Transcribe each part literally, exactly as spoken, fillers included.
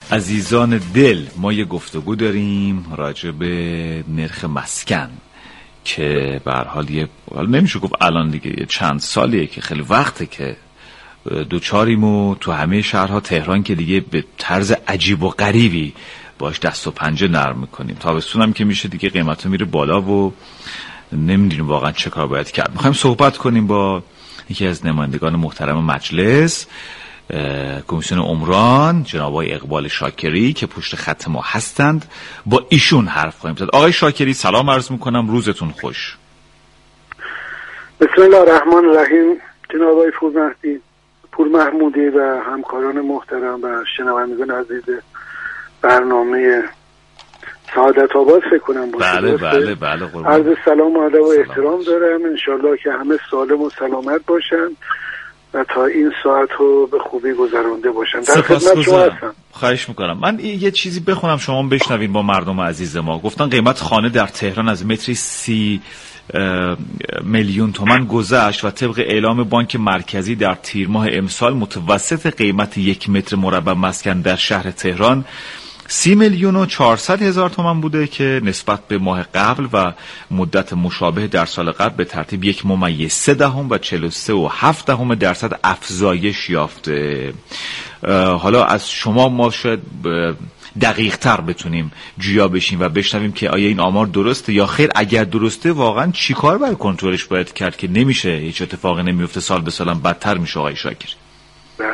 عزیزان دل، ما یه گفتگو داریم راجع به نرخ مسکن که به هر حال یه نمیشه گفت الان دیگه یه چند سالیه که خیلی وقته که دوچاریم و تو همه شهرها، تهران که دیگه به طرز عجیب و غریبی باش دست و پنجه نرم میکنیم. تابستون هم که میشه دیگه قیمتا میره بالا و نمیدونیم واقعا چه کار باید کرد. میخوایم صحبت کنیم با یکی از نمایندگان محترم مجلس، کمیسیون عمران، جناب آقای اقبال شاکری که پشت خط ما هستند. با ایشون حرف خواهیم زد. آقای شاکری سلام عرض میکنم، روزتون خوش. بسم الله الرحمن الرحیم. جناب آقای پورمهدی پور محمودی و همکاران محترم و شنوندگان عزیز برنامه سعادت آباد فکر کنم باشه. بله بله بله قربان. عرض سلام و ادب و احترام دارم. انشالله که همه سالم و سلامت باشن و تا این ساعت رو به خوبی گذرانده باشن. در خدمت شما هستم. خواهش میکنم. من یه چیزی بخونم شما بشنوین با مردم عزیز ما. گفتن قیمت خانه در تهران از متری سی میلیون تومان گذشت و طبق اعلام بانک مرکزی در تیر ماه امسال متوسط قیمت یک متر مربع مسکن در شهر تهران سی میلیون و چهارصد هزار تومان بوده که نسبت به ماه قبل و مدت مشابه در سال قبل به ترتیب یک ممیز سه دهم و چهل و سه و هفت دهم درصد افزایش یافته. حالا از شما ما شاید دقیق تر بتونیم جویا بشیم و بشنویم که آیا این آمار درسته یا خیر. اگر درسته واقعا چی کار برای کنترلش باید کرد که نمیشه هیچ اتفاقی نمیفته، سال به سالم بدتر میشه. آقای شاکری بله،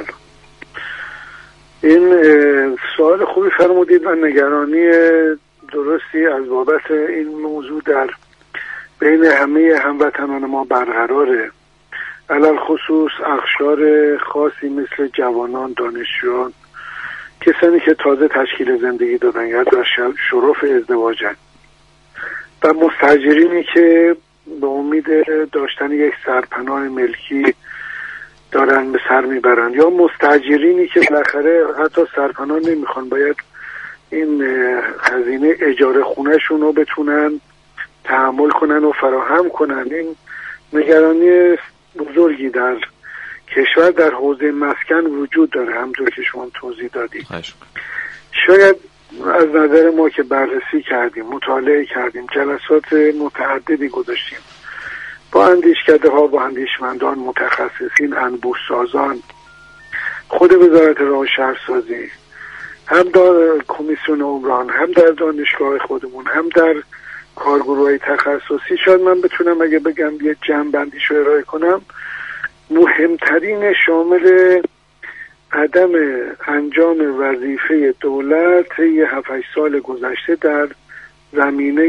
این سوال خوبی فرمودید و نگرانی درستی از بابت این موضوع در بین همه هموطنان ما برقراره، علل خصوص اقشار خاصی مثل جوانان، دانشجویان، کسانی که تازه تشکیل زندگی دادن یا در شرف ازدواجن و مستاجرینی که به امید داشتن یک سرپناه ملکی دارن به سر میبرن یا مستاجرینی که بالاخره حتی سرپناه نمیخوان، باید این هزینه اجاره خونهشون رو بتونن تحمل کنن و فراهم کنن. این نگرانی بزرگی در کشور در حوزه مسکن وجود داره، همونطور که شما توضیح دادید. شاید از نظر ما که بررسی کردیم، مطالعه کردیم، جلسات متعددی گذاشتیم با اندیشکده ها، با اندیشمندان، متخصصین، انبوه سازان، خود وزارت راه و شهرسازی، هم در کمیسیون عمران، هم در دانشگاه خودمون، هم در کارگروهای تخصصی، شاید من بتونم اگه بگم یه جمع‌بندیشو ارائه کنم، مهمترین شامل عدم انجام وظیفه دولت یه هفت هشت سال گذشته در زمینه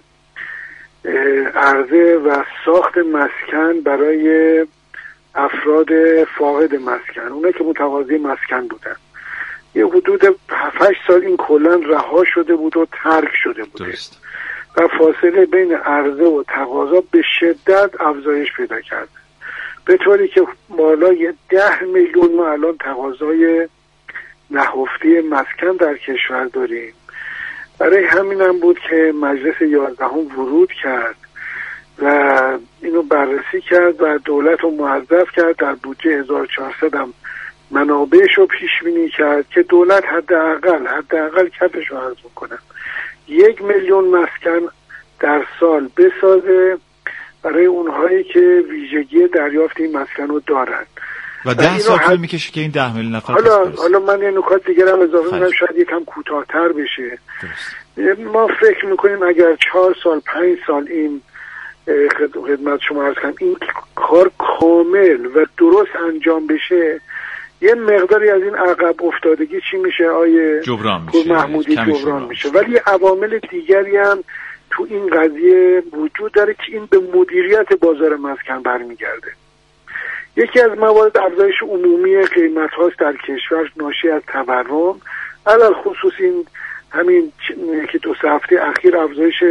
عرضه و ساخت مسکن برای افراد فاقد مسکن، اونه که متقاضی مسکن بودن. یه حدود هفت هشت سال این کلا رها شده بود و ترک شده بود درست. و فاصله بین عرضه و تقاضا به شدت افزایش پیدا کرد، به طوری که بالای ده میلیون ما الان تقاضای نهفته مسکن در کشور داریم. برای همین هم بود که مجلس یازدهم ورود کرد و اینو بررسی کرد و دولت رو موظف کرد در بودجه هزار و چهارصد هم منابعش رو پیش بینی کرد که دولت حداقل حداقل کفش رو عرض میکنم یک میلیون مسکن در سال بسازه برای اونهایی که ویژگی دریافت این مسکن رو دارن و ده سال طول میکشه که این ده میلیون نفر حالا حالا من یه نکات دیگه هم اضافه کنم، شاید یکم کوتاه‌تر بشه. درست. ما فکر میکنیم اگر چهار سال پنج سال این خدمت شما عرض کنم این کار کامل و درست انجام بشه، یه مقداری از این عقب افتادگی چی میشه آیه جبران میشه، محمودی جبران میشه. ولی عوامل دیگری هم تو این قضیه وجود داره که این به مدیریت بازار مسکن برمیگرده. یکی از موارد افزایش عمومی قیمت هاست در کشور ناشی از تورم، علل خصوص این همین که دو سه هفته اخیر افزایش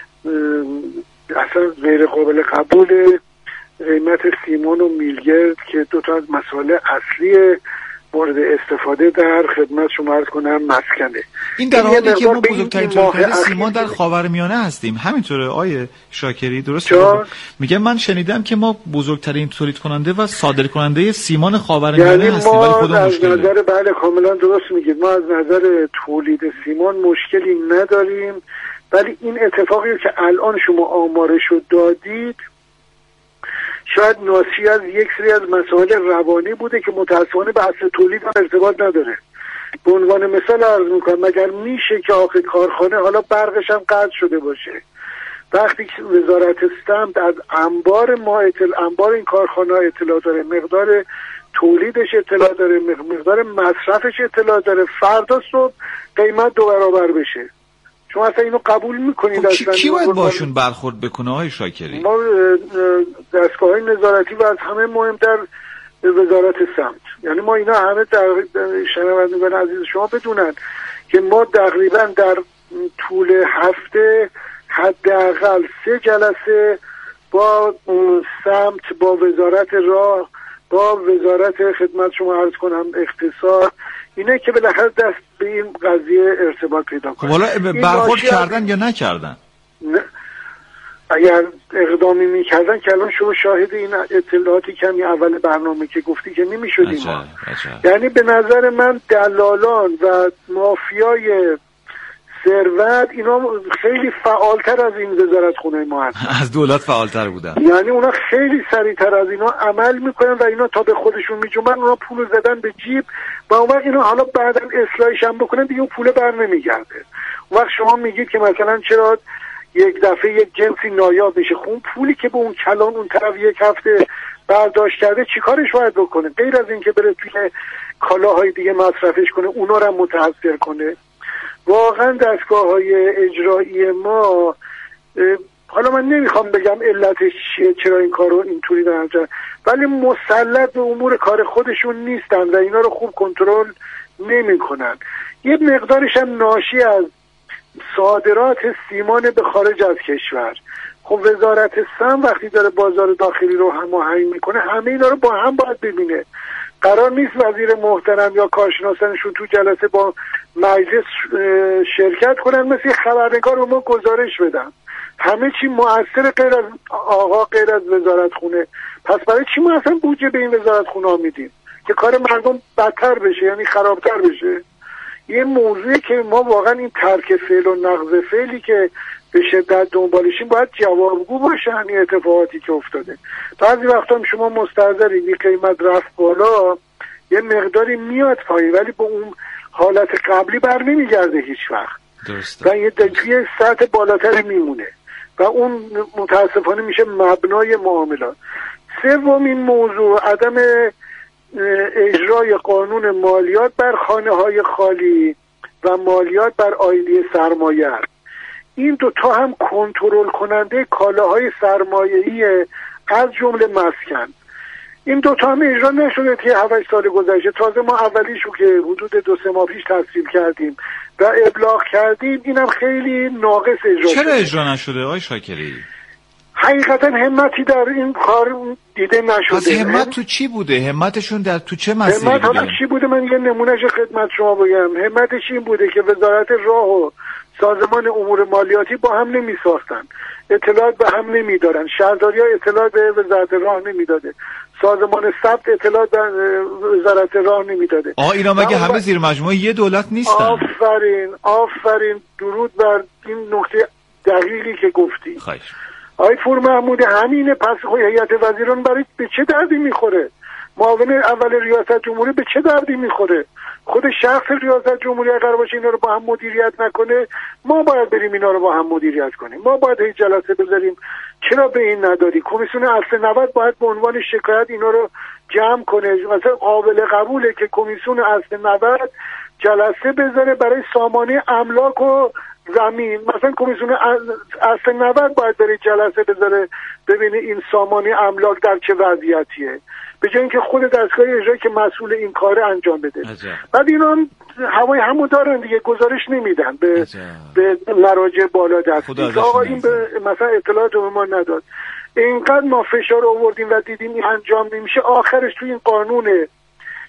اصلا غیر قابل قبول قیمت سیمان و میلگرد که دو تا از مسائل اصلی مورد استفاده در خدمت شما عرض کنم مسکنه. این در حالی که ما بزرگترین تولید سیمان در خاورمیانه هستیم. همینطوره آیه شاکری؟ درست میگم؟ من شنیدم که ما بزرگترین تولید کننده و صادر کننده سیمان خاورمیانه یعنی هستیم، ولی خودمون از مشکل نظر بله کاملا درست میگید، ما از نظر تولید سیمان مشکلی نداریم، ولی این اتفاقی که الان شما آمارشو دادید شاید ناشی از یک سری از مسائل روانی بوده که متأسفانه به اصل تولید هم ارتباط نداره. به عنوان مثال عرض میکنم، مگر میشه که آخه کارخانه حالا برقش هم قطع شده باشه، وقتی که وزارت سمت از انبار ما اطلاع انبار این کارخانه اطلاع داره، مقدار تولیدش اطلاع داره، مقدار مصرفش اطلاع داره، فردا صبح قیمت دو برابر بشه، شما اصلا اینو قبول میکنید؟ خب اصلا کی باید باشون برخورد بکنه های شاکری؟ ما دستگاه های نظارتی و از همه مهمتر وزارت سمت، یعنی ما اینا همه در شنوندگان عزیز شما بدونن که ما تقریبا در طول هفته حداقل سه جلسه با سمت، با وزارت راه، با وزارت خدمت شما عرض کنم اقتصاد، اینه که بالاخره دست به این قضیه ارتباط پیدا کنه. حالا برخورد کردن یا نکردن؟ نه. اگر اقدامی میکردن که الان شما شاهد این اطلاعاتی کمی اول برنامه که گفتی که نمیشدیم. یعنی به نظر من دلالان و مافیای ثروت اینا خیلی فعالتر از این وزارت خونه ما هستن. از دولت فعالتر بودن. یعنی اونا خیلی سریعتر از اینا عمل میکنن و اینا تا به خودشون میجومن، اونا پول زدن به جیب و اون وقت اینا حالا بعداً اصلاحش هم بکنن دیگه اون پول بر نمیگرده. اون وقت شما میگید که مثلا چرا یک دفعه یک جنسی نایاب میشه، خب اون پولی که به اون کلان اون طرف یک هفته برداشت کرده چیکارش باید بکنه غیر از اینکه بره توی کالاهای دیگه مصرفش کنه، اونا رو متاثر کنه؟ واقعا دستگاه‌های اجرایی ما، حالا من نمیخوام بگم علتش چیه، چرا این کارو اینطوری دارن، ولی مسلط به امور کار خودشون نیستن و اینا رو خوب کنترل نمیکنن. یه مقدارش هم ناشی از صادرات سیمان به خارج از کشور. خب وزارت سم وقتی داره بازار داخلی رو هماهنگ میکنه همه اینا رو با هم باید ببینه. قرار نیست وزیر محترم یا کارشناسانشون تو جلسه با مجلس شرکت کنن مثل خبرنگار رو ما گزارش بدن همه چی مؤثر غیر از آقا غیر از وزارت خونه. پس برای چی ما اصلا بودجه به این وزارت خونه ها میدیم که کار مردم بدتر بشه، یعنی خرابتر بشه؟ یه موضوعی که ما واقعا این ترک فعل و نقض فعلی که به شدت دنبالشیم باید جوابگو باشه همین اتفاقاتی که افتاده. بعضی وقتا هم شما مستحضرین این قیمت رفت بالا یه مقداری میاد پایین ولی با اون حالت قبلی بر نمیگرده هیچ وقت درسته. و یه توی سطح بالاتر میمونه و اون متاسفانه میشه مبنای معاملات. سومین موضوع عدم اجرای قانون مالیات بر خانه های خالی و مالیات بر آیلی سرمایه. این دو تا هم کنترل کننده کالاهای سرمایه‌ای از جمله مسکن. این دو تا هم اجرا نشده که هفت سال گذشته. تازه ما اولیشو که حدود دو سه ماه پیش تصویب کردیم و ابلاغ کردیم اینم خیلی ناقص اجرا چرا شده. اجرا نشده آقای شاکری؟ حقیقتا همتی در این کار دیده نشده. پس همت تو چی بوده؟ همتشون در تو چه مسیری همت بوده؟ همت چی بوده؟ من یه نمونهش خدمت شما بگم. همتش این بوده که وزارت راه و سازمان امور مالیاتی با هم نمی ساختن، اطلاعات به هم نمی دارن، شهرداری ها اطلاعات به وزارت راه نمی داده، سازمان ثبت اطلاعات به وزارت راه نمی داده. آه اینا مگه همه زیر مجموعه یه دولت نیستن؟ آفرین آفرین درود بر این نکته دقیقی که گفتی. خواهش آقای پور محمود همینه. پس هیئت وزیران برای به چه دردی میخوره؟ معاون اول ریاست جمهوری به چه دردی میخوره؟ خود شخص ریاست جمهوری اگر باشه اینا رو با هم مدیریت نکنه ما باید بریم اینا رو با هم مدیریت کنیم. ما باید هیچ جلسه بذاریم چرا به این ندادی؟ کمیسیون اصل نود باید به عنوان شکایت اینا رو جمع کنه. مثلا قابل قبوله که کمیسیون اصل نود جلسه بذاره برای سامانه املاک و زمین. مثلا کمیسیون اصل نود باید بره جلسه بذاره ببینه این سامانه املاک در چه وضعیتیه، به جای اینکه خود دستگاه اجرایی که مسئول این کار انجام بده. عجب. بعد اینا هم هوای همو دارن دیگه، گزارش نمیدن به عجب. به مراجع بالا دستی آقا این به مثلا اطلاعات به ما نداد. اینقدر ما فشار آوردیم و دیدیم این انجام نمیشه، آخرش توی این قانون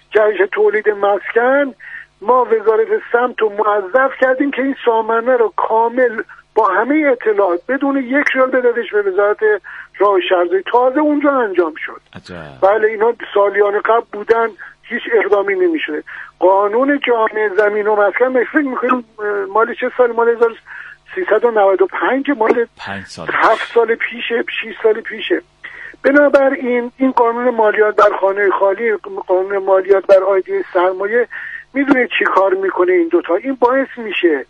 جهش تولید مسکن ما وزارت سمت رو موظف کردیم که این سامانه رو کامل با همه اطلاعات بدون یک ریال بدادش به وزارت راه و شهرسازی. تازه اونجا انجام شد. بله اینا سالیان قبل بودن، هیچ اقدامی نمیشه. قانون جامع زمین و مسکن من فکر میکنم مال چه سال؟ مال هزار و سیصد و نود و پنج، مال هفت سال پیشه، شش سال پیشه. بنابراین این قانون مالیات بر خانه خالی، قانون مالیات بر عایده سرمایه، میدونه چی کار میکنه این دوتا؟ این باعث میشه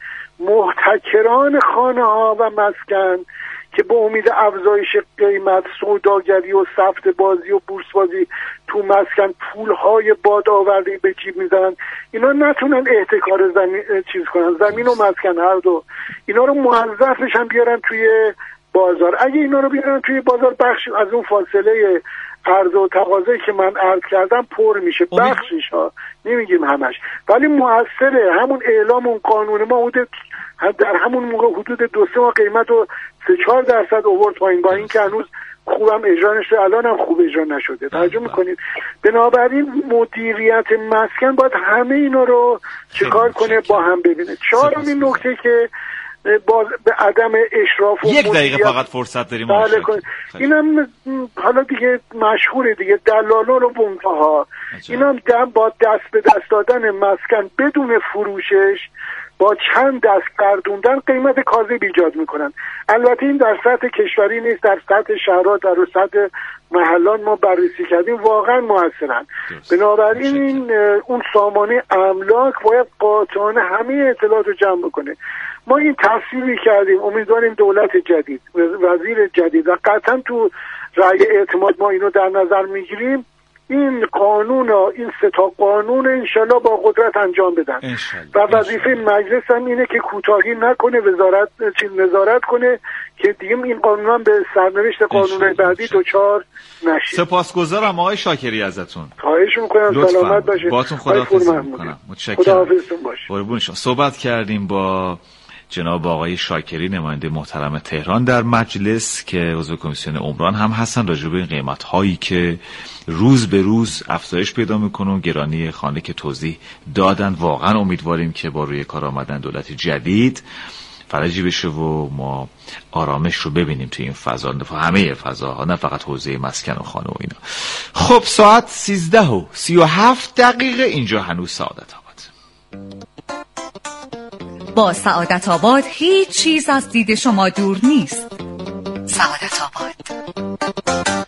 محتکران خانه ها و مسکن که به امید افزایش قیمت، سوداگری و سفت بازی و بورس بازی تو مسکن پولهای باد آورده به جیب میزنن، اینا نتونن احتکار زمین چیز کنن، زمین و مسکن هر دو اینا رو موظفش هم بیارن توی بازار. اگه اینا رو بیارن توی بازار، بخش از اون فاصله عرضه و تقاضایی که من عرض کردم پر میشه، بخشش ها، نمیگیم همش، ولی موثره. همون اعلام اون قانون ما حدود در همون موقع حدود دو سه ماه قیمت رو سه چهار درصد آورد پایین، با این که هنوز خوبم اجرا نشده، الان هم خوب اجرا نشده. توجه میکنید؟ بنابراین مدیریت مسکن باید همه اینا رو چیکار کنه، با هم ببینه. چهارمین نکته که باز به عدم اشراف و یک مدیریت... دقیقه فقط فرصت داریم. بله کن. اینم حالا دیگه مشهوره دیگه، دلالان و بنگاه‌ها اینا هم با دست به دست دادن مسکن بدون فروشش، با چند دست گردوندن قیمت کاذب ایجاد میکنن. البته این در سطح کشوری نیست، در سطح شهرها، در سطح محلان ما بررسی کردیم، واقعا موثرن. بنابراین این اون سامانه املاک باید قاطعانه همه اطلاعات رو جمع بکنه. ما این تصویری کردیم، امیدواریم دولت جدید، وزیر جدید و قطعا تو رأی اعتماد ما اینو در نظر میگیریم، این قانون ها، این سه تا قانون انشالله با قدرت انجام بدن و وظیفه مجلس هم اینه که کوتاهی نکنه، وزارت چیز نظارت کنه که دیگه این قانون هم به سرنوشت قانون بعدی دوچار نشه. سپاسگزارم آقای شاکری ازتون. خواهش میکنم، سلامت باشید. باهاتون خداحافظی میکنم. متشکرم. خداحافظتون باشید. قربون شما. صحبت کردیم با جناب آقای شاکری، نماینده محترم تهران در مجلس که عضو کمیسیون عمران هم هستن، راجع به این قیمت هایی که روز به روز افزایش پیدا میکنه و گرانی خانه که توضیح دادن. واقعا امیدواریم که با روی کار آمدن دولت جدید فرجی بشه و ما آرامش رو ببینیم توی این فضا، همه فضاها، نه فقط حوزه مسکن و خانه و اینا. خب ساعت سیزده و سی و هفت دقیقه اینجا هنوز سعادت آباد. با سعادت آباد هیچ چیز از دید شما دور نیست. سعادت آباد.